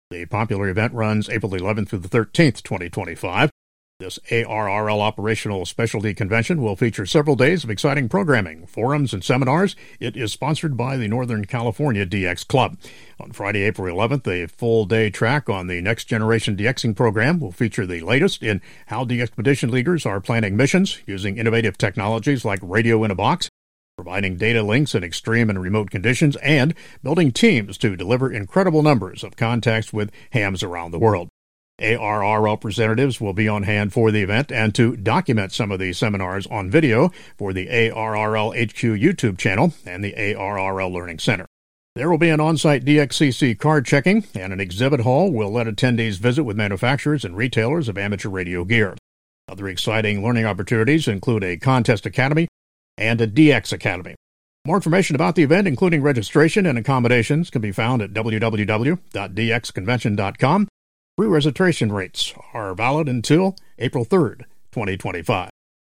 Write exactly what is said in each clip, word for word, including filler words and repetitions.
The popular event runs April eleventh through the thirteenth, twenty twenty-five. This A R R L Operational Specialty Convention will feature several days of exciting programming, forums, and seminars. It is sponsored by the Northern California D X Club. On Friday, April eleventh, a full-day track on the Next Generation DXing program will feature the latest in how DXpedition leaders are planning missions using innovative technologies like radio in a box, providing data links in extreme and remote conditions, and building teams to deliver incredible numbers of contacts with hams around the world. A R R L representatives will be on hand for the event and to document some of the seminars on video for the A R R L H Q YouTube channel and the A R R L Learning Center. There will be an on-site D X C C card checking, and an exhibit hall will let attendees visit with manufacturers and retailers of amateur radio gear. Other exciting learning opportunities include a contest academy and a D X academy. More information about the event, including registration and accommodations, can be found at w w w dot d x convention dot com. Pre-registration rates are valid until April third, twenty twenty-five.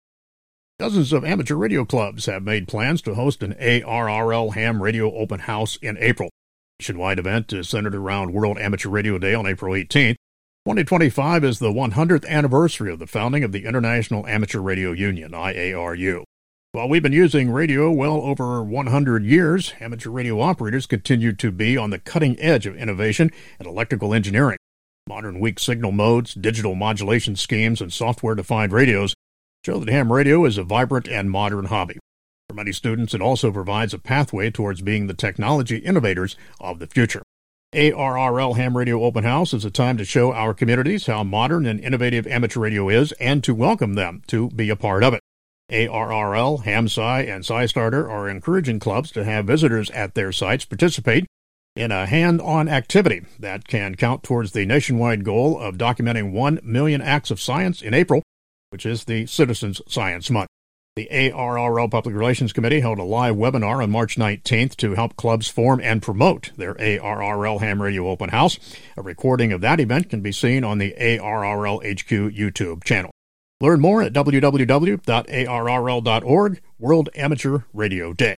Dozens of amateur radio clubs have made plans to host an A R R L Ham Radio Open House in April. The nationwide event is centered around World Amateur Radio Day on April eighteenth. twenty twenty-five is the one hundredth anniversary of the founding of the International Amateur Radio Union, I A R U. While we've been using radio well over one hundred years, amateur radio operators continue to be on the cutting edge of innovation and electrical engineering. Modern weak signal modes, digital modulation schemes, and software-defined radios show that ham radio is a vibrant and modern hobby. For many students, it also provides a pathway towards being the technology innovators of the future. A R R L Ham Radio Open House is a time to show our communities how modern and innovative amateur radio is and to welcome them to be a part of it. A R R L, HamSci, and SciStarter are encouraging clubs to have visitors at their sites participate in a hand-on activity that can count towards the nationwide goal of documenting one million acts of science in April, which is the Citizens Science Month. The A R R L Public Relations Committee held a live webinar on March nineteenth to help clubs form and promote their A R R L Ham Radio Open House. A recording of that event can be seen on the A R R L H Q YouTube channel. Learn more at w w w dot a r r l dot org, World Amateur Radio Day.